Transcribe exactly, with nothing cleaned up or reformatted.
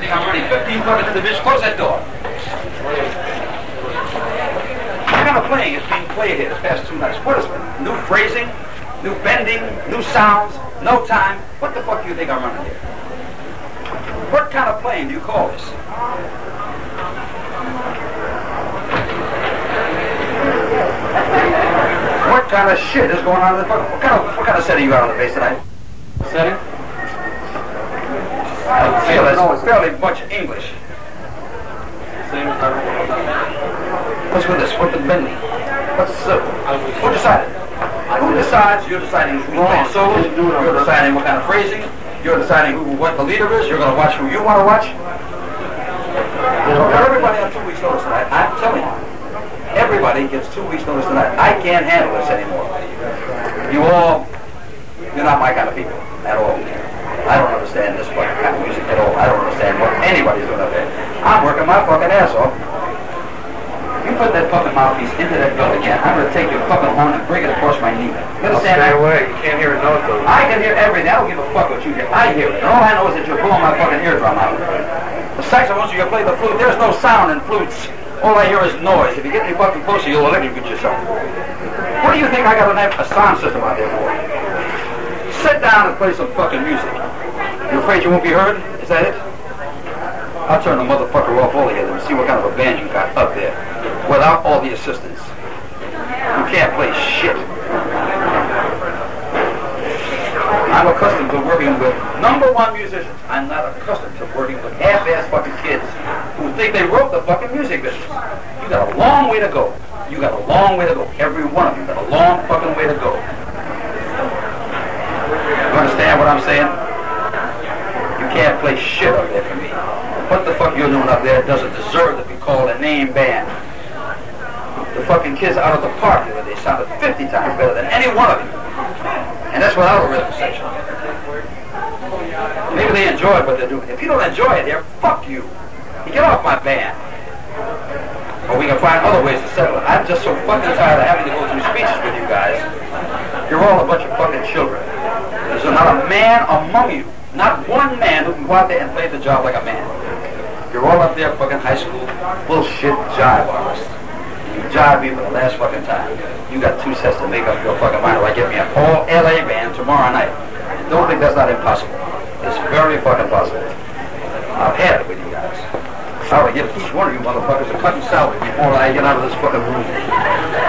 think I'm running fifteen fucking individuals? Close that door. What kind of playing is being played here the past two nights? What is it? New phrasing? New bending? New sounds? No time? What the fuck do you think I'm running here? What kind of playing do you call this? What kind of shit is going on in the fucking... What kind of, what kind of setting you got on the bass tonight? Setting? I feel it's all fairly much English. Same. What's with this? What's the bending? What's uh, who decided? Who decides? You're deciding who's playing solos. You're deciding what kind of phrasing. You're deciding who, what the leader is. You're going to watch who you want to watch. Got everybody on two weeks' notice tonight. I'm telling you, everybody gets two weeks' notice tonight. I can't handle this anymore. You all, you're not my kind of people at all. I don't understand this fucking kind of music at all. I don't understand what anybody's doing up there. I'm working my fucking ass off. You put that fucking mouthpiece into that belt again, I'm going to take your fucking horn and bring it across my knee. You understand that? Stay away. You can't hear a note though. I can hear everything. I don't give a fuck what you hear. I hear it. And all I know is that you're pulling my fucking eardrum out. The saxophone, you play the flute. There's no sound in flutes. All I hear is noise. If you get any fucking closer, you'll electrocute yourself. What do you think I got a, a sound system out there for? Sit down and play some fucking music. You afraid you won't be heard? Is that it? I'll turn the motherfucker off altogether and see what kind of a band you got up there without all the assistants. You can't play shit. I'm accustomed to working with number one musicians. I'm not accustomed to working with half-ass fucking kids who think they wrote the fucking music business. You got a long way to go. You got a long way to go. Every one of you got a long fucking way to go. You understand what I'm saying? You can't play shit up there for me. What the fuck you're doing up there doesn't deserve to be called a name band. The fucking kids out of the park here, they sounded fifty times better than any one of you. And that's without a rhythm section. Maybe they enjoy what they're doing. If you don't enjoy it here, fuck you. You get off my band. Or we can find other ways to settle it. I'm just so fucking tired of having to go through speeches with you guys. You're all a bunch of fucking children. There's not a man among you, not one man who can go out there and play the job like a man. You're all up there fucking high school bullshit jive artists. You jive me for the last fucking time. You got two sets to make up your fucking mind or I get me an all L A band tomorrow night. Don't think that's not impossible. It's very fucking possible. I've had it with you guys. I would give each one of you motherfuckers a cut and salary before I get out of this fucking room.